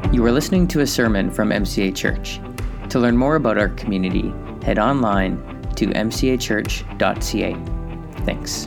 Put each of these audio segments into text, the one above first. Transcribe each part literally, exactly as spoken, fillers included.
You are listening to a sermon from M C A Church. To learn more about our community, head online to m c a church dot c a. Thanks.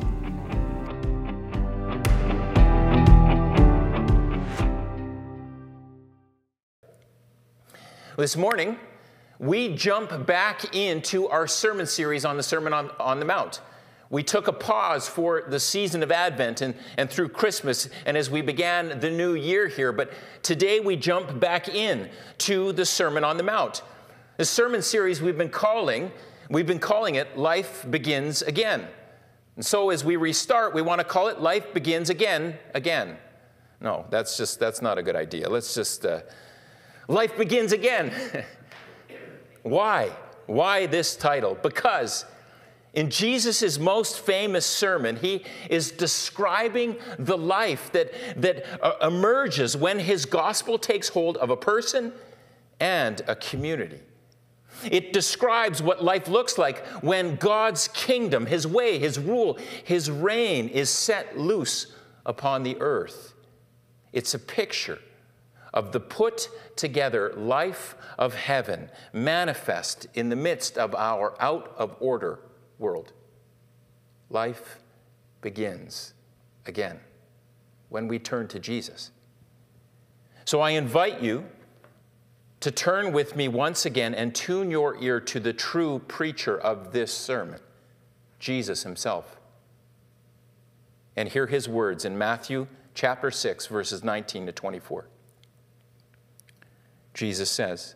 This morning, we jump back into our sermon series on the Sermon on, on the Mount. We took a pause for the season of Advent and, and through Christmas and as we began the new year here. But today we jump back in to the Sermon on the Mount. The sermon series we've been calling, we've been calling it Life Begins Again. And so as we restart, we want to call it Life Begins Again, Again. No, that's just, that's not a good idea. Let's just, uh, Life Begins Again. Why? Why this title? Because in Jesus' most famous sermon, he is describing the life that, that uh, emerges when his gospel takes hold of a person and a community. It describes what life looks like when God's kingdom, his way, his rule, his reign is set loose upon the earth. It's a picture of the put together life of heaven manifest in the midst of our out of order world. Life begins again when we turn to Jesus. So I invite you to turn with me once again and tune your ear to the true preacher of this sermon, Jesus himself. And hear his words in Matthew chapter six, verses nineteen to twenty-four. Jesus says,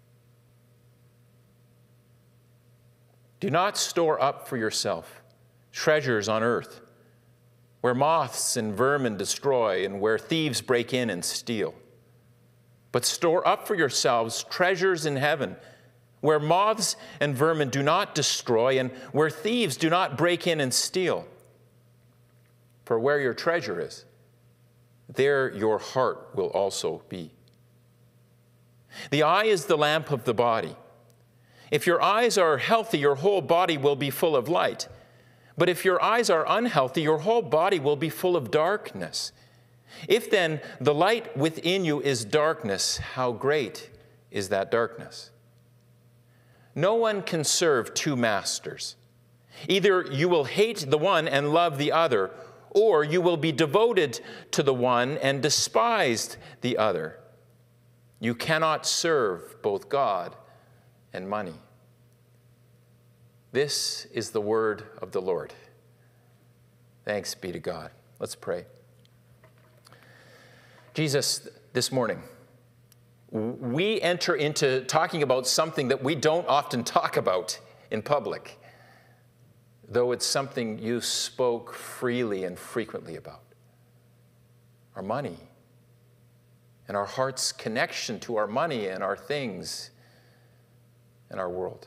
"Do not store up for yourself treasures on earth, where moths and vermin destroy and where thieves break in and steal. But store up for yourselves treasures in heaven, where moths and vermin do not destroy and where thieves do not break in and steal. For where your treasure is, there your heart will also be. The eye is the lamp of the body. If your eyes are healthy, your whole body will be full of light. But if your eyes are unhealthy, your whole body will be full of darkness. If then the light within you is darkness, how great is that darkness? No one can serve two masters. Either you will hate the one and love the other, or you will be devoted to the one and despise the other. You cannot serve both God and money." This is the word of the Lord. Thanks be to God. Let's pray. Jesus, this morning, we enter into talking about something that we don't often talk about in public, though it's something you spoke freely and frequently about. Our money and our heart's connection to our money and our things and our world.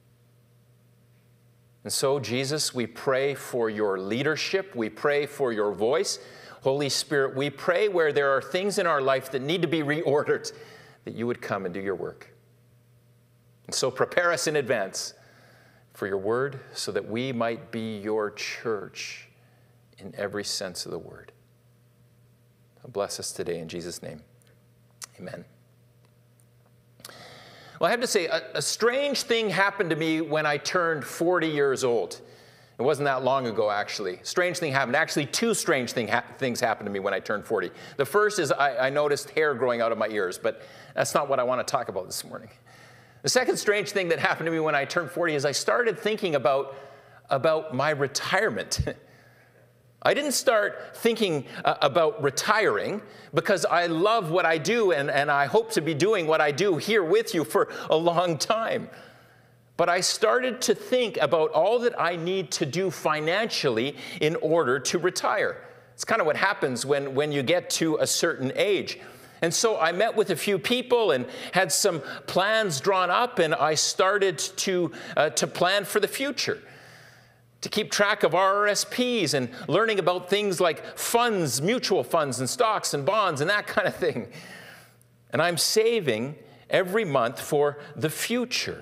And so, Jesus, we pray for your leadership. We pray for your voice. Holy Spirit, we pray where there are things in our life that need to be reordered, that you would come and do your work. And so prepare us in advance for your word so that we might be your church in every sense of the word. Bless us today in Jesus' name. Amen. Well, I have to say, a, a strange thing happened to me when I turned forty years old. It wasn't that long ago, actually. Strange thing happened. Actually, two strange thing ha- things happened to me when I turned forty. The first is I, I noticed hair growing out of my ears, but that's not what I want to talk about this morning. The second strange thing that happened to me when I turned forty is I started thinking about, about my retirement. I didn't start thinking uh, about retiring because I love what I do and, and I hope to be doing what I do here with you for a long time. But I started to think about all that I need to do financially in order to retire. It's kind of what happens when, when you get to a certain age. And so I met with a few people and had some plans drawn up, and I started to, uh, to plan for the future, to keep track of R R S Ps and learning about things like funds, mutual funds and stocks and bonds and that kind of thing. And I'm saving every month for the future.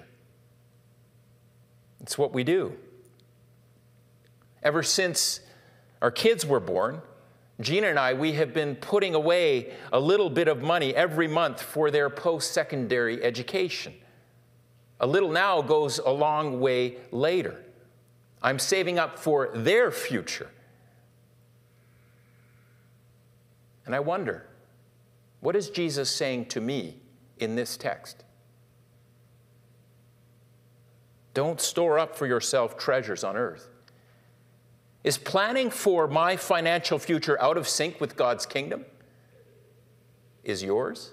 It's what we do. Ever since our kids were born, Gina and I, we have been putting away a little bit of money every month for their post-secondary education. A little now goes a long way later. I'm saving up for their future. And I wonder, what is Jesus saying to me in this text? Don't store up for yourself treasures on earth. Is planning for my financial future out of sync with God's kingdom? Is yours?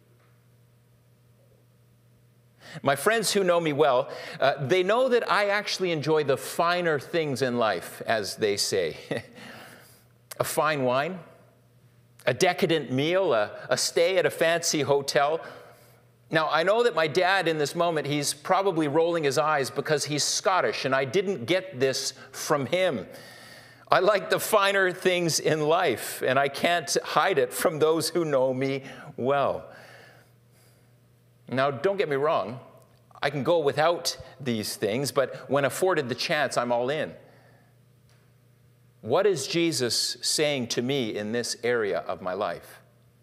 My friends who know me well, uh, they know that I actually enjoy the finer things in life, as they say. A fine wine, a decadent meal, a, a stay at a fancy hotel. Now, I know that my dad in this moment, he's probably rolling his eyes because he's Scottish, and I didn't get this from him. I like the finer things in life, and I can't hide it from those who know me well. Now, don't get me wrong. I can go without these things, but when afforded the chance, I'm all in. What is Jesus saying to me in this area of my life?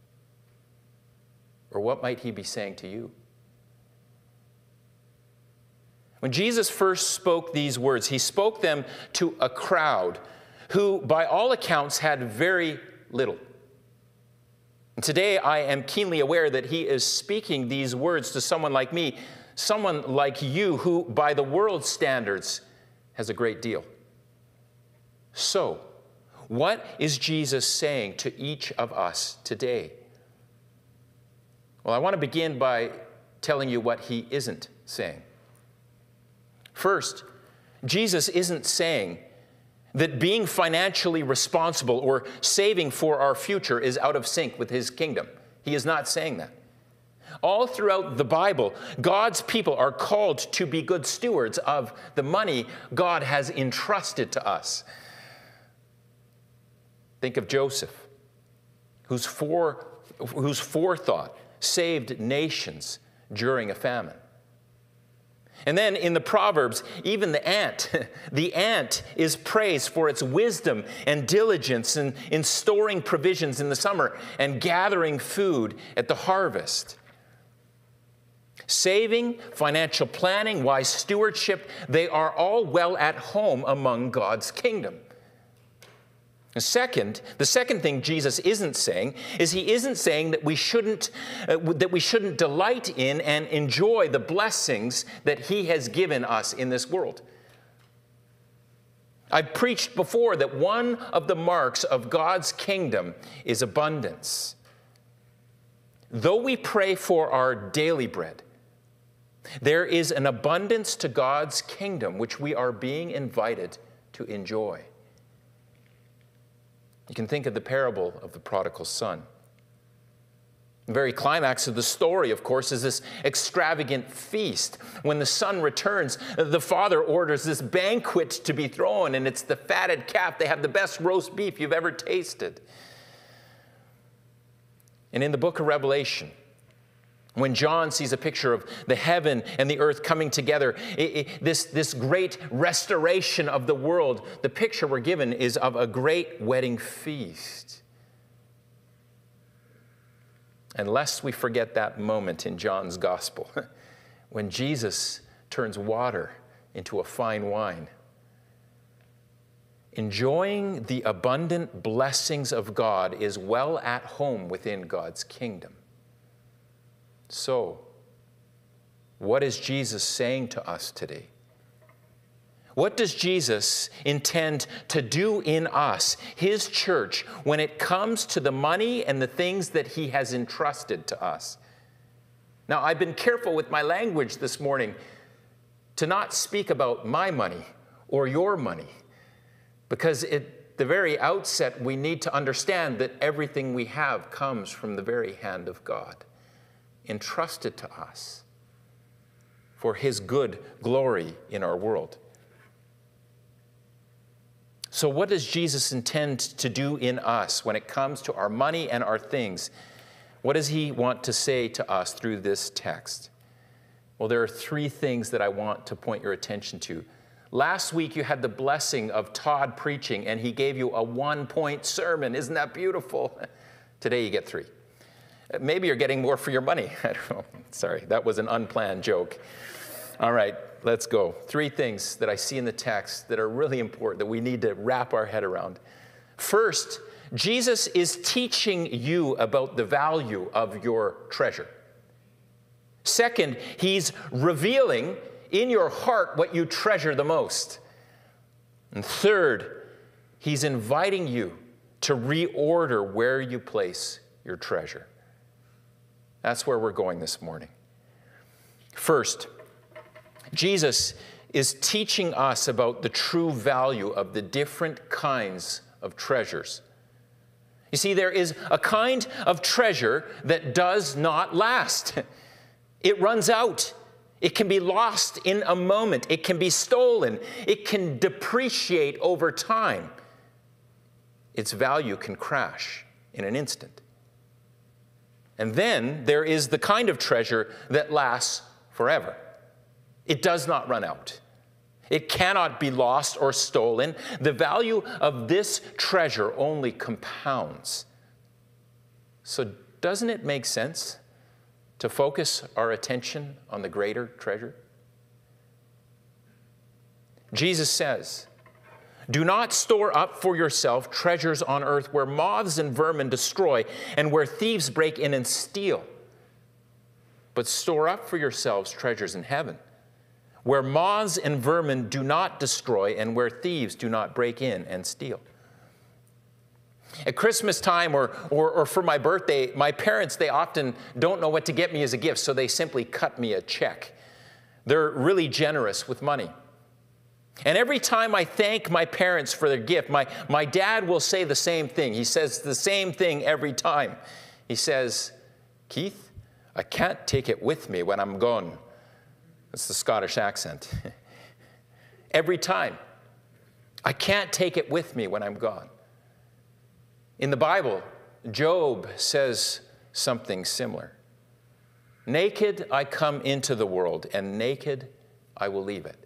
Or what might he be saying to you? When Jesus first spoke these words, he spoke them to a crowd who, by all accounts, had very little. And today, I am keenly aware that he is speaking these words to someone like me, someone like you, who, by the world's standards, has a great deal. So, what is Jesus saying to each of us today? Well, I want to begin by telling you what he isn't saying. First, Jesus isn't saying that being financially responsible or saving for our future is out of sync with his kingdom. He is not saying that. All throughout the Bible, God's people are called to be good stewards of the money God has entrusted to us. Think of Joseph, whose, fore, whose forethought saved nations during a famine. And then in the Proverbs, even the ant, the ant is praised for its wisdom and diligence in, in storing provisions in the summer and gathering food at the harvest. Saving, financial planning, wise stewardship, they are all well at home among God's kingdom. Second, the second thing Jesus isn't saying is he isn't saying that we shouldn't uh, that we shouldn't delight in and enjoy the blessings that he has given us in this world. I've preached before that one of the marks of God's kingdom is abundance. Though we pray for our daily bread, there is an abundance to God's kingdom which we are being invited to enjoy. You can think of the parable of the prodigal son. The very climax of the story, of course, is this extravagant feast. When the son returns, the father orders this banquet to be thrown, and it's the fatted calf. They have the best roast beef you've ever tasted. And in the book of Revelation, when John sees a picture of the heaven and the earth coming together, it, it, this, this great restoration of the world, the picture we're given is of a great wedding feast. And lest we forget that moment in John's gospel, when Jesus turns water into a fine wine. Enjoying the abundant blessings of God is well at home within God's kingdom. So, what is Jesus saying to us today? What does Jesus intend to do in us, his church, when it comes to the money and the things that he has entrusted to us? Now, I've been careful with my language this morning to not speak about my money or your money, because at the very outset, we need to understand that everything we have comes from the very hand of God, entrusted to us for his good glory in our world. So what does Jesus intend to do in us when it comes to our money and our things? What does he want to say to us through this text? Well, there are three things that I want to point your attention to. Last week you had the blessing of Todd preaching, and he gave you a one-point sermon. Isn't that beautiful? Today you get three. Maybe you're getting more for your money. I don't know. Sorry, that was an unplanned joke. All right, let's go. Three things that I see in the text that are really important that we need to wrap our head around. First, Jesus is teaching you about the value of your treasure. Second, he's revealing in your heart what you treasure the most. And third, he's inviting you to reorder where you place your treasure. That's where we're going this morning. First, Jesus is teaching us about the true value of the different kinds of treasures. You see, there is a kind of treasure that does not last. It runs out. It can be lost in a moment. It can be stolen. It can depreciate over time. Its value can crash in an instant. And then there is the kind of treasure that lasts forever. It does not run out. It cannot be lost or stolen. The value of this treasure only compounds. So doesn't it make sense to focus our attention on the greater treasure? Jesus says, "Do not store up for yourself treasures on earth where moths and vermin destroy and where thieves break in and steal. But store up for yourselves treasures in heaven, where moths and vermin do not destroy and where thieves do not break in and steal." At Christmas time or, or, or for my birthday, my parents, they often don't know what to get me as a gift, so they simply cut me a check. They're really generous with money. And every time I thank my parents for their gift, my, my dad will say the same thing. He says the same thing every time. He says, "Keith, I can't take it with me when I'm gone." That's the Scottish accent. Every time. I can't take it with me when I'm gone. In the Bible, Job says something similar. "Naked I come into the world, and naked I will leave it."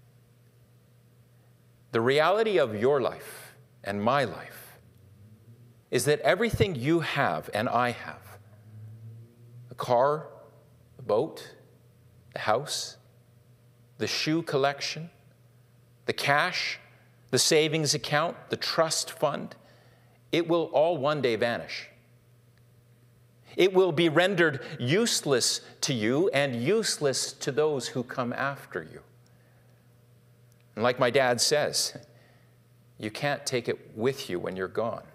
The reality of your life and my life is that everything you have and I have, the car, the boat, the house, the shoe collection, the cash, the savings account, the trust fund, it will all one day vanish. It will be rendered useless to you and useless to those who come after you. And like my dad says, you can't take it with you when you're gone.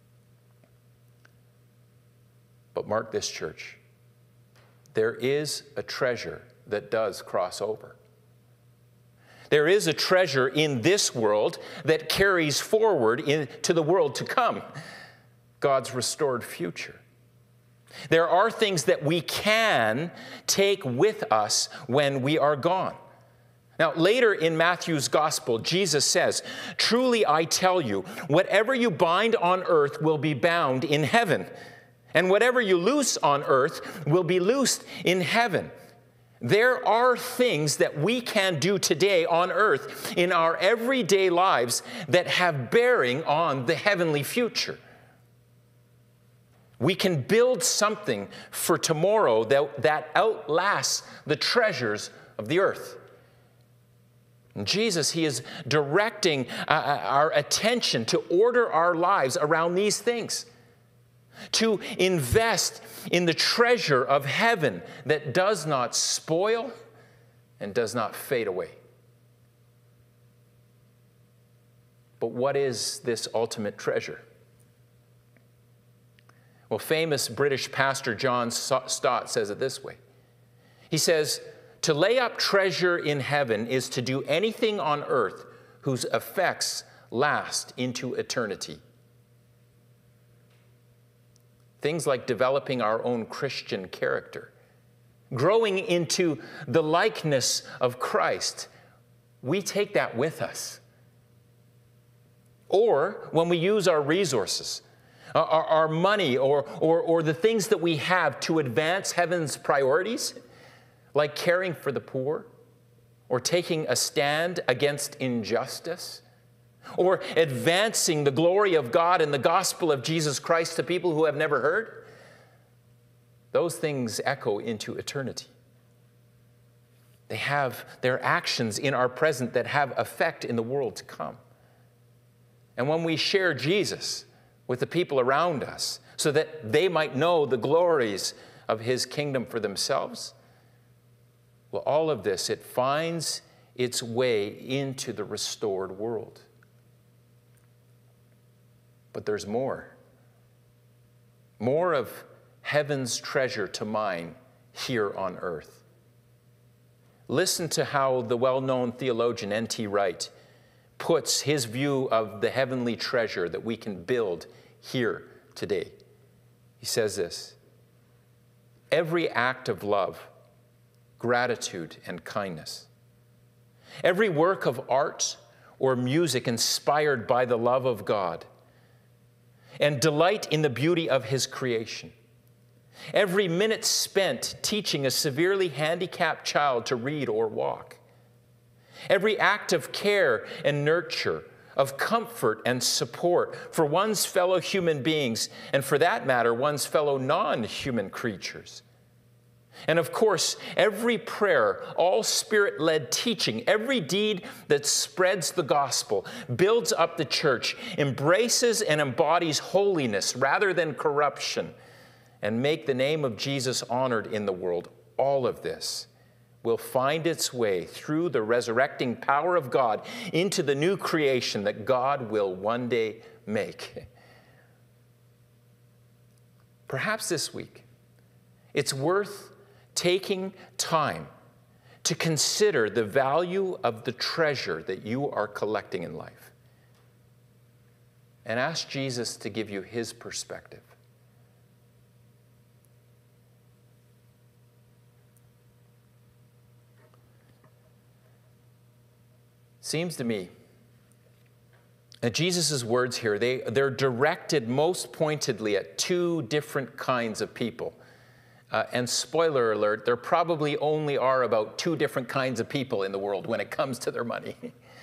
But mark this, church, there is a treasure that does cross over. There is a treasure in this world that carries forward into the world to come, God's restored future. There are things that we can take with us when we are gone. Now, later in Matthew's gospel, Jesus says, "Truly I tell you, whatever you bind on earth will be bound in heaven, and whatever you loose on earth will be loosed in heaven." There are things that we can do today on earth in our everyday lives that have bearing on the heavenly future. We can build something for tomorrow that, that outlasts the treasures of the earth. And Jesus, he is directing uh, our attention to order our lives around these things, to invest in the treasure of heaven that does not spoil and does not fade away. But what is this ultimate treasure? Well, famous British pastor John Stott says it this way. He says, "To lay up treasure in heaven is to do anything on earth whose effects last into eternity." Things like developing our own Christian character, growing into the likeness of Christ, we take that with us. Or when we use our resources, our, our money, or, or, or the things that we have to advance heaven's priorities, like caring for the poor, or taking a stand against injustice, or advancing the glory of God and the gospel of Jesus Christ to people who have never heard, those things echo into eternity. They have their actions in our present that have effect in the world to come. And when we share Jesus with the people around us so that they might know the glories of his kingdom for themselves, well, all of this, it finds its way into the restored world. But there's more. More of heaven's treasure to mine here on earth. Listen to how the well-known theologian N T Wright puts his view of the heavenly treasure that we can build here today. He says this: every act of love, gratitude, and kindness, every work of art or music inspired by the love of God, and delight in the beauty of his creation, every minute spent teaching a severely handicapped child to read or walk, every act of care and nurture, of comfort and support for one's fellow human beings, and for that matter, one's fellow non-human creatures. And of course, every prayer, all Spirit-led teaching, every deed that spreads the gospel, builds up the church, embraces and embodies holiness rather than corruption, and make the name of Jesus honored in the world. All of this will find its way through the resurrecting power of God into the new creation that God will one day make. Perhaps this week, it's worth taking time to consider the value of the treasure that you are collecting in life, and ask Jesus to give you his perspective. Seems to me that Jesus' words here, they, they're directed most pointedly at two different kinds of people. Uh, and spoiler alert, there probably only are about two different kinds of people in the world when it comes to their money.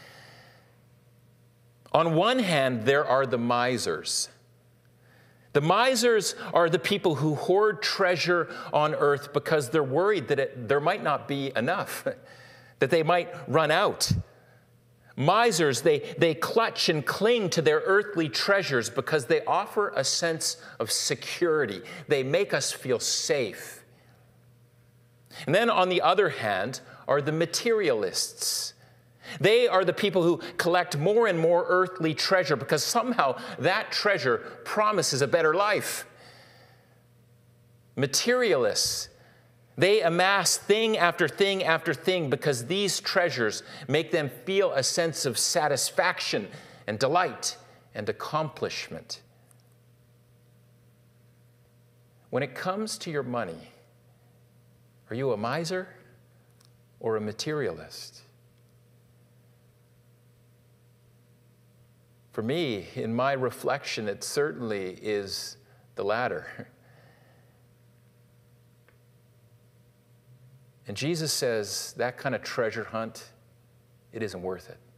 On one hand, there are the misers. The misers are the people who hoard treasure on earth because they're worried that it, there might not be enough, that they might run out. Misers, they, they clutch and cling to their earthly treasures because they offer a sense of security. They make us feel safe. And then on the other hand are the materialists. They are the people who collect more and more earthly treasure because somehow that treasure promises a better life. Materialists, they amass thing after thing after thing because these treasures make them feel a sense of satisfaction and delight and accomplishment. When it comes to your money, are you a miser or a materialist? For me, in my reflection, it certainly is the latter. And Jesus says that kind of treasure hunt, it isn't worth it.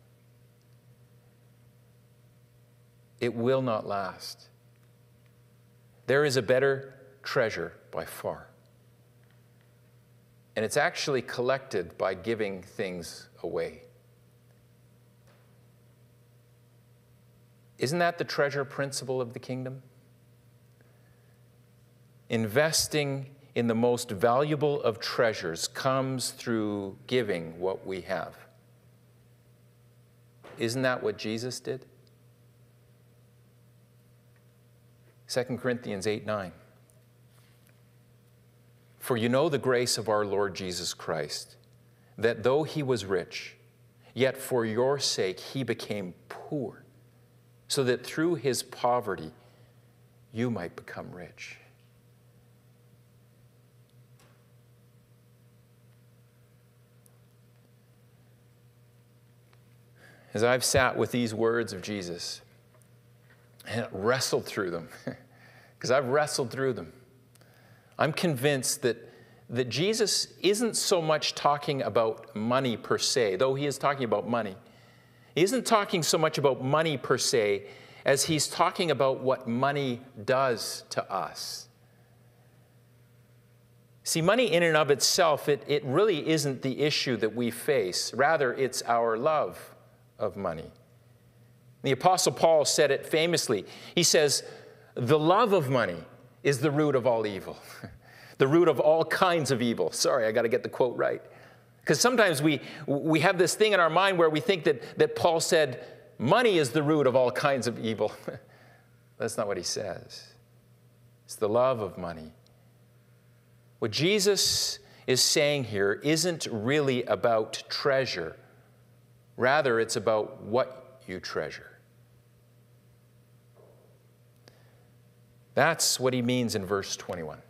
It will not last. There is a better treasure by far. And it's actually collected by giving things away. Isn't that the treasure principle of the kingdom? Investing in the most valuable of treasures comes through giving what we have. Isn't that what Jesus did? Second Corinthians eight nine. For you know the grace of our Lord Jesus Christ, that though he was rich, yet for your sake he became poor, so that through his poverty you might become rich. As I've sat with these words of Jesus and wrestled through them, because I've wrestled through them, I'm convinced that that Jesus isn't so much talking about money per se, though he is talking about money. He isn't talking so much about money per se as he's talking about what money does to us. See, money in and of itself, it, it really isn't the issue that we face. Rather, it's our love of money. The Apostle Paul said it famously. He says, the love of money is the root of all evil. The root of all kinds of evil. Sorry, I got to get the quote right. Because sometimes we, we have this thing in our mind where we think that, that Paul said, money is the root of all kinds of evil. That's not what he says. It's the love of money. What Jesus is saying here isn't really about treasure. Rather, it's about what you treasure. That's what he means in verse twenty-one.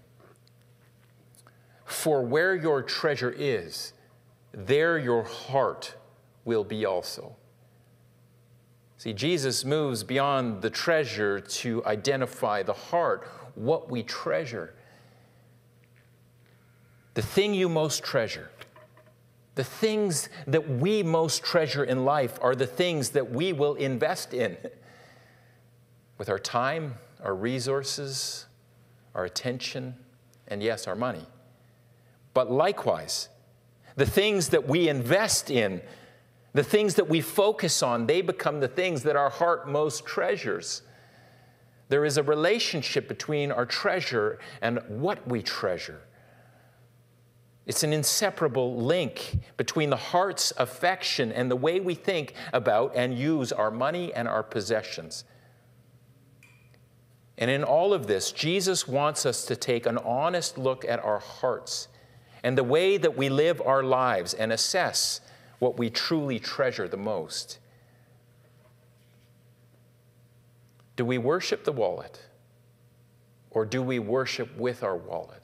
For where your treasure is, there your heart will be also. See, Jesus moves beyond the treasure to identify the heart, what we treasure. The thing you most treasure, the things that we most treasure in life are the things that we will invest in with our time, our resources, our attention, and yes, our money. But likewise, the things that we invest in, the things that we focus on, they become the things that our heart most treasures. There is a relationship between our treasure and what we treasure. It's an inseparable link between the heart's affection and the way we think about and use our money and our possessions. And in all of this, Jesus wants us to take an honest look at our hearts and the way that we live our lives and assess what we truly treasure the most. Do we worship the wallet, or do we worship with our wallet?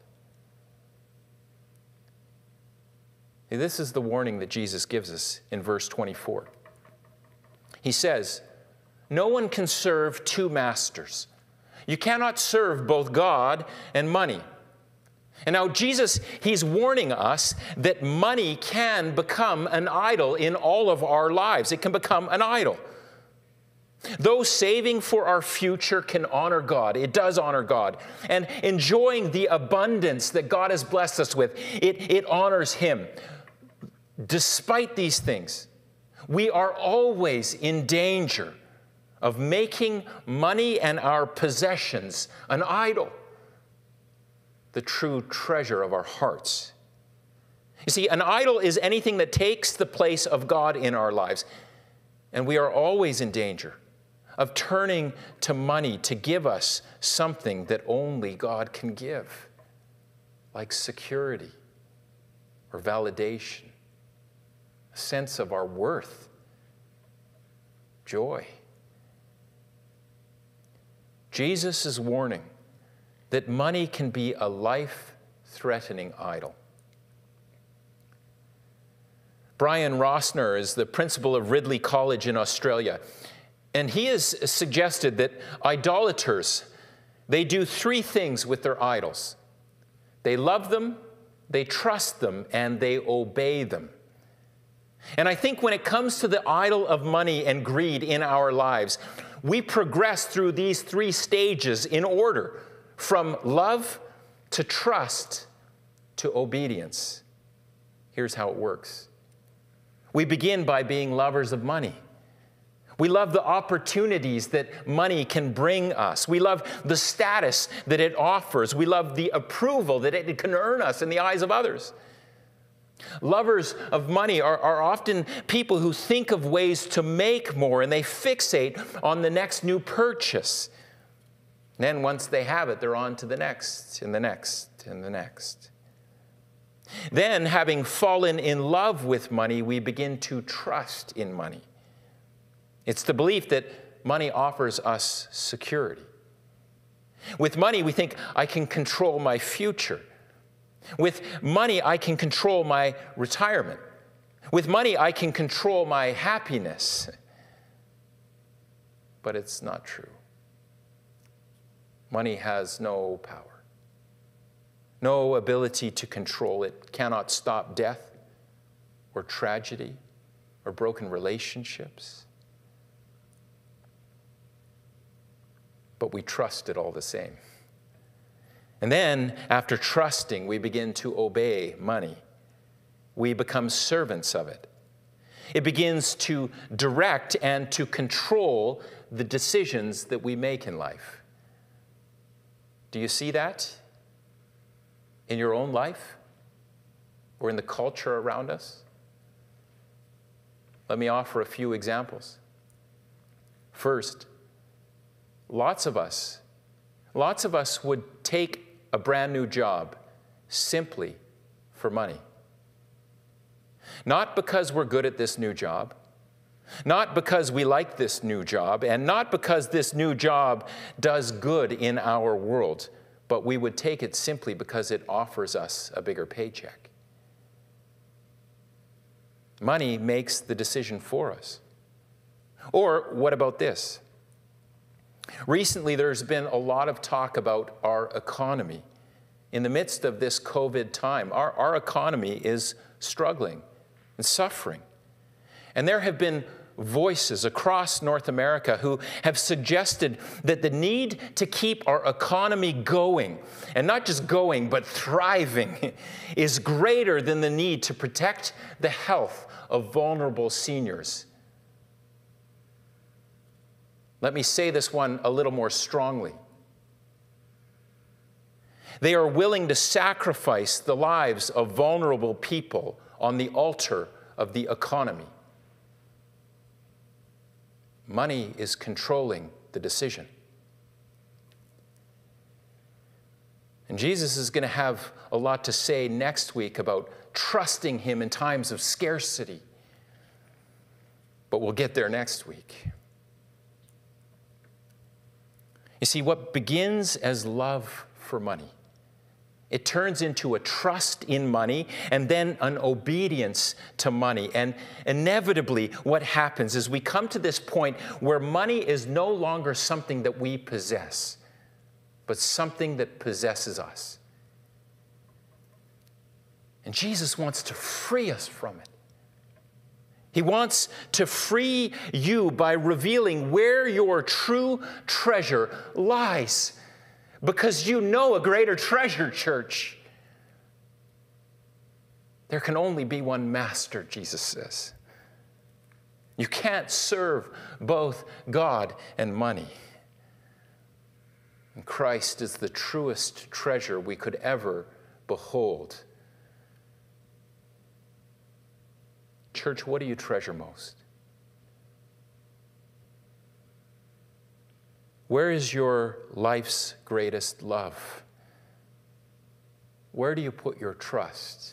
This is the warning that Jesus gives us in verse twenty-four. He says, no one can serve two masters. You cannot serve both God and money. And now Jesus, he's warning us that money can become an idol in all of our lives. It can become an idol. Though saving for our future can honor God, it does honor God, and enjoying the abundance that God has blessed us with, it, it honors Him. Despite these things, we are always in danger of making money and our possessions an idol, the true treasure of our hearts. You see, an idol is anything that takes the place of God in our lives, and we are always in danger of turning to money to give us something that only God can give, like security or validation, a sense of our worth, joy. Jesus is warning that money can be a life-threatening idol. Brian Rossner is the principal of Ridley College in Australia, and he has suggested that idolaters, they do three things with their idols. They love them, they trust them, and they obey them. And I think when it comes to the idol of money and greed in our lives, we progress through these three stages in order, from love to trust to obedience. Here's how it works. We begin by being lovers of money. We love the opportunities that money can bring us. We love the status that it offers. We love the approval that it can earn us in the eyes of others. Lovers of money are, are often people who think of ways to make more, and they fixate on the next new purchase. And then once they have it, they're on to the next, and the next, and the next. Then, having fallen in love with money, we begin to trust in money. It's the belief that money offers us security. With money, we think, I can control my future. With money, I can control my retirement. With money, I can control my happiness. But it's not true. Money has no power. no ability to control it, cannot stop death or tragedy or broken relationships. But we trust it all the same. And then, after trusting, we begin to obey money. We become servants of it. It begins to direct and to control the decisions that we make in life. Do you see that in your own life or in the culture around us? Let me offer a few examples. First, lots of us, lots of us would take a brand new job simply for money. Not because we're good at this new job, not because we like this new job, and not because this new job does good in our world, but we would take it simply because it offers us a bigger paycheck. Money makes the decision for us. Or what about this? Recently, there's been a lot of talk about our economy. In the midst of this COVID time, our, our economy is struggling and suffering. And there have been voices across North America who have suggested that the need to keep our economy going, and not just going, but thriving, is greater than the need to protect the health of vulnerable seniors. Let me say this one a little more strongly. They are willing to sacrifice the lives of vulnerable people on the altar of the economy. Money is controlling the decision. And Jesus is going to have a lot to say next week about trusting him in times of scarcity. But we'll get there next week. You see, what begins as love for money, it turns into a trust in money and then an obedience to money. And inevitably, what happens is we come to this point where money is no longer something that we possess, but something that possesses us. And Jesus wants to free us from it. He wants to free you by revealing where your true treasure lies. Because you know a greater treasure, church. There can only be one master, Jesus says. You can't serve both God and money. And Christ is the truest treasure we could ever behold. Church, what do you treasure most? Where is your life's greatest love? Where do you put your trust?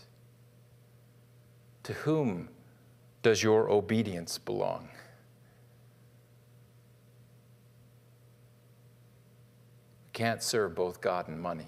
To whom does your obedience belong? You can't serve both God and money.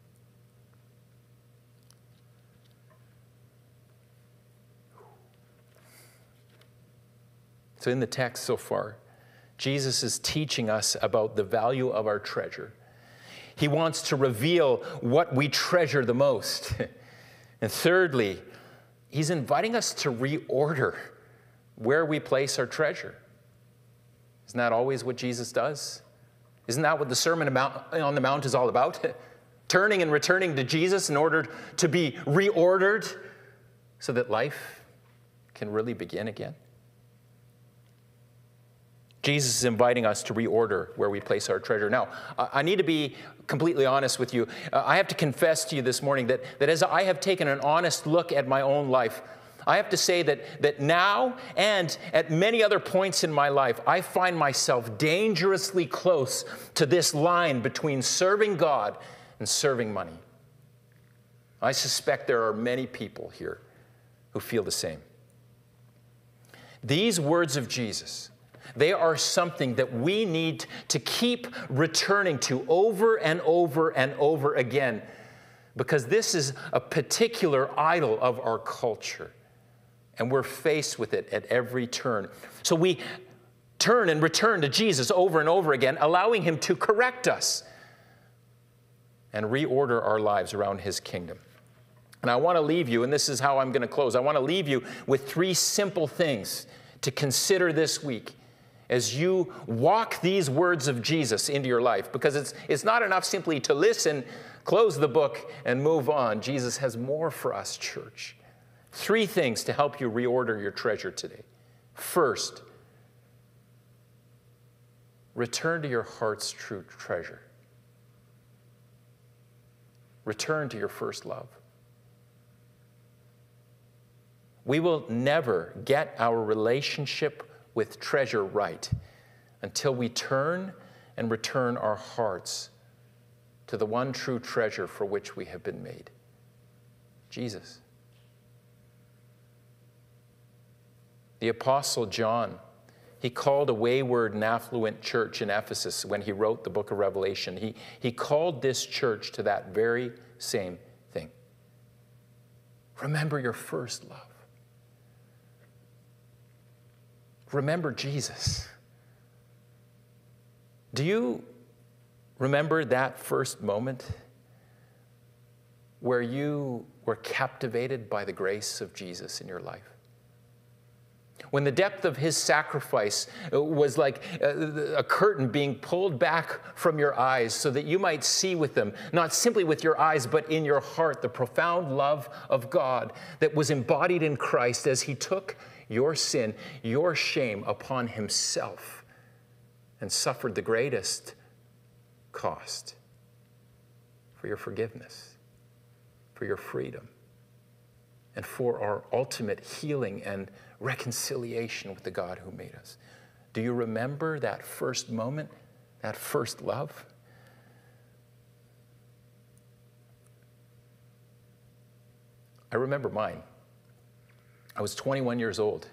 So in the text so far, Jesus is teaching us about the value of our treasure. He wants to reveal what we treasure the most. And thirdly, he's inviting us to reorder where we place our treasure. Isn't that always what Jesus does? Isn't that what the Sermon on the Mount is all about? Turning and returning to Jesus in order to be reordered so that life can really begin again. Jesus is inviting us to reorder where we place our treasure. Now, I need to be completely honest with you. I have to confess to you this morning that, that as I have taken an honest look at my own life, I have to say that, that now and at many other points in my life, I find myself dangerously close to this line between serving God and serving money. I suspect there are many people here who feel the same. These words of Jesus, they are something that we need to keep returning to over and over and over again, because this is a particular idol of our culture, and we're faced with it at every turn. So we turn and return to Jesus over and over again, allowing him to correct us. and reorder our lives around his kingdom. And I want to leave you, and this is how I'm going to close, I want to leave you with three simple things to consider this week as you walk these words of Jesus into your life. Because it's, it's not enough simply to listen, close the book, and move on. Jesus has more for us, church. Three things to help you reorder your treasure today. First, return to your heart's true treasure. Return to your first love. We will never get our relationship with treasure right until we turn and return our hearts to the one true treasure for which we have been made, Jesus. The Apostle John, he called a wayward and affluent church in Ephesus when he wrote the book of Revelation. He, he called this church to that very same thing. Remember your first love. Remember Jesus. Do you remember that first moment where you were captivated by the grace of Jesus in your life? When the depth of his sacrifice was like a curtain being pulled back from your eyes so that you might see with them, not simply with your eyes, but in your heart, the profound love of God that was embodied in Christ as he took your sin, your shame upon himself and suffered the greatest cost for your forgiveness, for your freedom, and for our ultimate healing and reconciliation with the God who made us. Do you remember that first moment, that first love? I remember mine. I was twenty-one years old.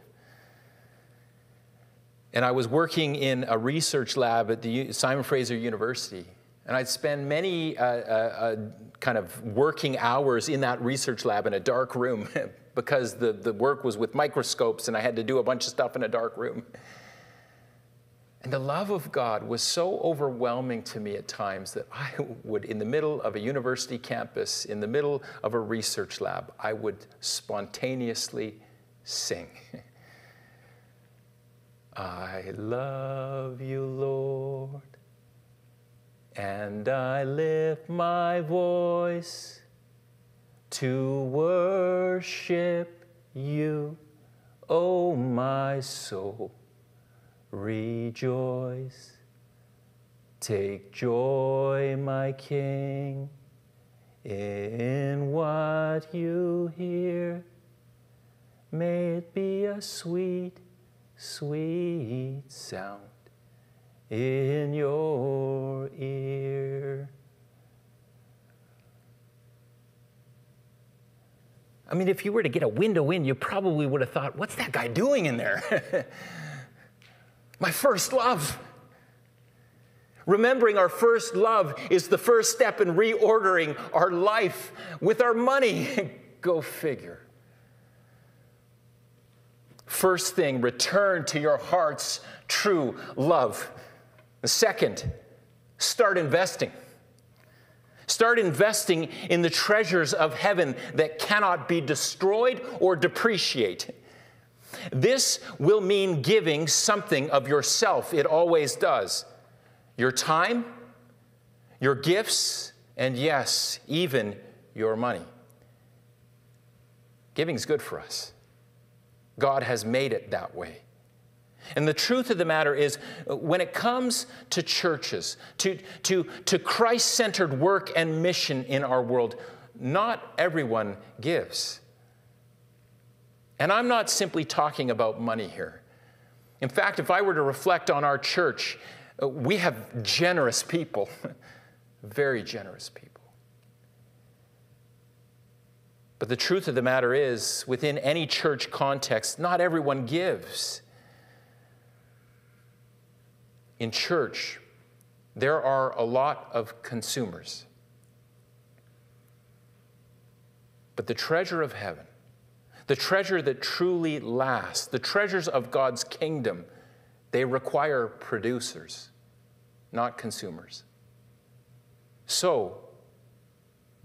And I was working in a research lab at the Simon Fraser University. And I'd spend many uh, uh, uh, kind of working hours in that research lab in a dark room because the, the work was with microscopes and I had to do a bunch of stuff in a dark room. And the love of God was so overwhelming to me at times that I would, in the middle of a university campus, in the middle of a research lab, I would spontaneously sing. I love you, Lord, and I lift my voice to worship you, oh my soul. Rejoice, take joy, my King, in what you hear. May it be a sweet, sweet sound in your ear. I mean, if you were to get a window in, you probably would have thought, what's that guy doing in there? My first love. Remembering our first love is the first step in reordering our life with our money. Go figure. First thing, return to your heart's true love. The second, start investing. Start investing in the treasures of heaven that cannot be destroyed or depreciate. This will mean giving something of yourself. It always does. Your time, your gifts, and yes, even your money. Giving is good for us. God has made it that way. And the truth of the matter is, when it comes to churches, to, to, to Christ-centered work and mission in our world, not everyone gives. And I'm not simply talking about money here. In fact, if I were to reflect on our church, we have generous people, very generous people. But the truth of the matter is, within any church context, not everyone gives. In church, there are a lot of consumers. But the treasure of heaven, the treasure that truly lasts, the treasures of God's kingdom, they require producers, not consumers. So,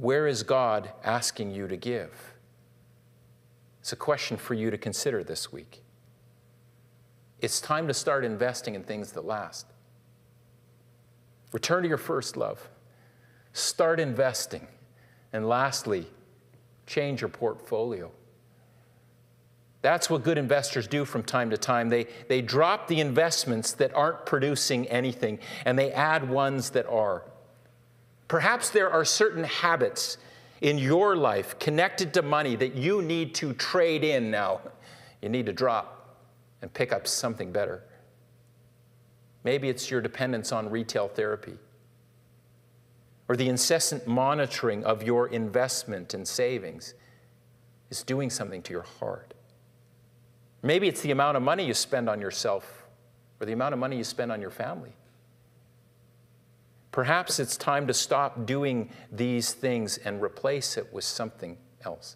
Where is God asking you to give? It's a question for you to consider this week. It's time to start investing in things that last. Return to your first love. Start investing. And lastly, change your portfolio. That's what good investors do from time to time. They, they drop the investments that aren't producing anything, and they add ones that are. Perhaps there are certain habits in your life connected to money that you need to trade in now. You need to drop and pick up something better. Maybe it's your dependence on retail therapy, or the incessant monitoring of your investment and savings is doing something to your heart. Maybe it's the amount of money you spend on yourself or the amount of money you spend on your family. Perhaps it's time to stop doing these things and replace it with something else.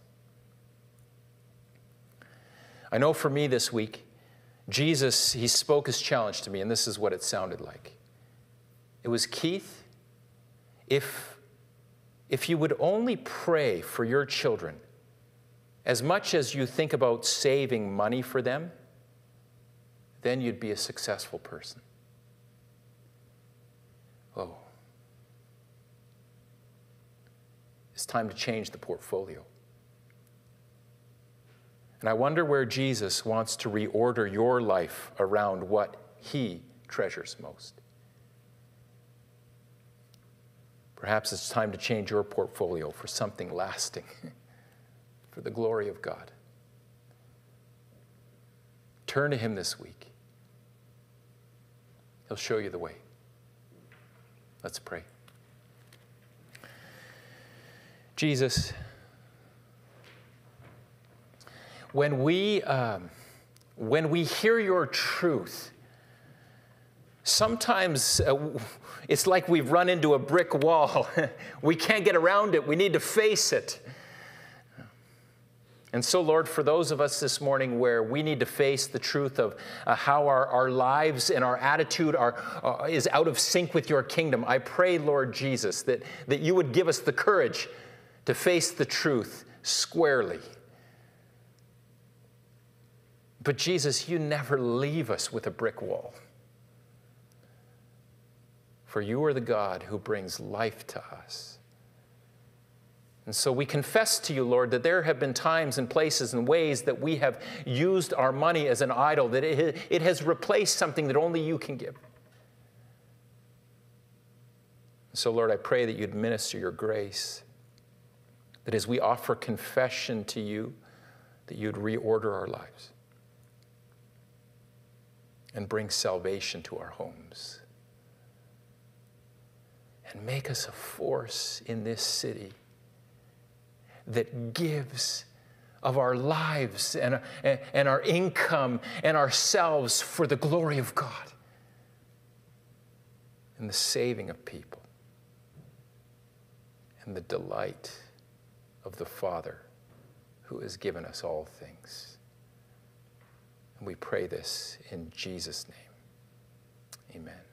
I know for me this week, Jesus, he spoke his challenge to me, and this is what it sounded like. It was, Keith, if, if you would only pray for your children as much as you think about saving money for them, then you'd be a successful person. Oh. It's time to change the portfolio. And I wonder where Jesus wants to reorder your life around what he treasures most. Perhaps it's time to change your portfolio for something lasting, for the glory of God. Turn to him this week. He'll show you the way. Let's pray. Jesus, when we, um, when we hear your truth, sometimes uh, it's like we've run into a brick wall. We can't get around it. We need to face it. And so, Lord, for those of us this morning where we need to face the truth of uh, how our, our lives and our attitude are, uh, is out of sync with your kingdom, I pray, Lord Jesus, that, that you would give us the courage to face the truth squarely. But Jesus, you never leave us with a brick wall. For you are the God who brings life to us. And so we confess to you, Lord, that there have been times and places and ways that we have used our money as an idol, that it, it has replaced something that only you can give. So, Lord, I pray that you'd minister your grace, that as we offer confession to you, that you'd reorder our lives and bring salvation to our homes and make us a force in this city that gives of our lives and, and our income and ourselves for the glory of God and the saving of people and the delight of the Father who has given us all things. And we pray this in Jesus' name. Amen.